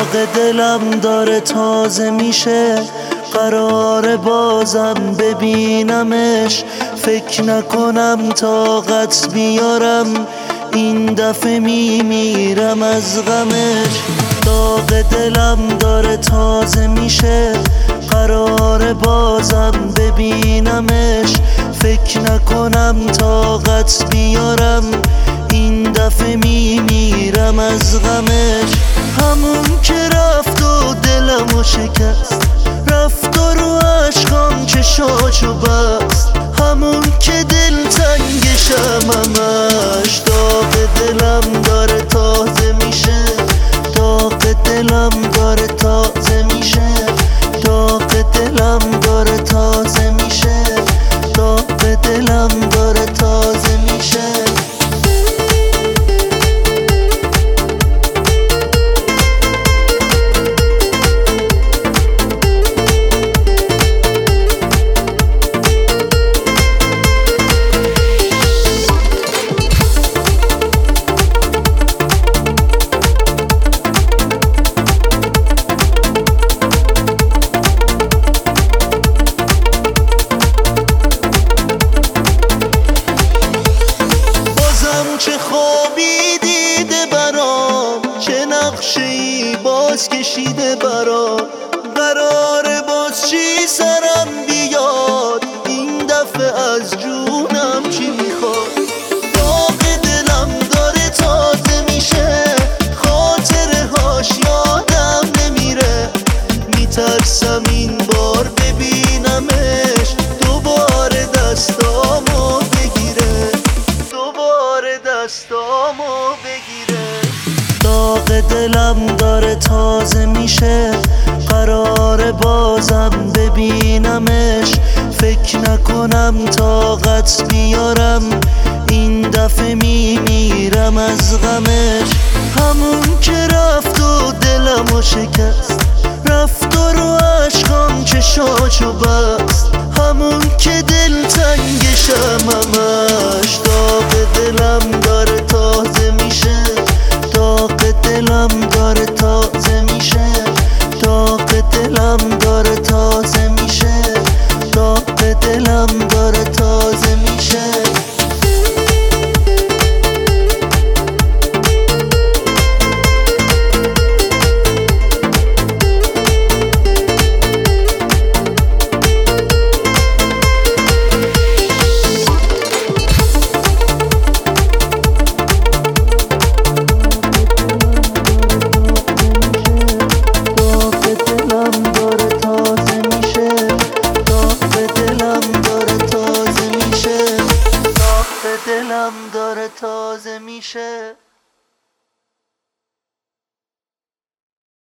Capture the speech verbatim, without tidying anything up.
داغ دلم داره تازه میشه، قرار بازم ببینمش. فکر نکنم طاقت بیارم، این دفعه میمیرم از غمش. داغ دلم داره تازه میشه، قرار بازم ببینمش. فکر نکنم طاقت بیارم، این دفعه میمیرم از غمش. همون که رفت و دلمو شکست، رفت و رو عشقام چشاشو بست. همون که دل تنگشم همش، داغ دلم داره تازه میشه. داغ دلم داره تازه میشه، داغ دلم داره تازه میشه، داغ دلم داره تازه میشه. چه خوابی دیده برام، چه نقشه‌ای باز کشیده برام. قراره باز چی سرم بیاد، این دفعه از جونم چی میخواد. داغ دلم داره تازه میشه، خاطره هاش یادم نمیره. میترسم این بار ببینمش، دوباره دستامو بگیره، دوباره دستامو بگیره. داغ دلم داره تازه میشه، قرار بازم ببینمش. فکر نکنم طاقت بیارم، این دفعه میمیرم از غمش. همون که رفت و دلمو شکست، رفت و رو عشقام چشاشو بست. همون که دل تنگشم همش، داغ دلم داره تازه میشه. داغ دلم داره تازه میشه، داغ دلم داره تازه میشه، داغ دلم داره تازه میشه. دلم داره تازه میشه.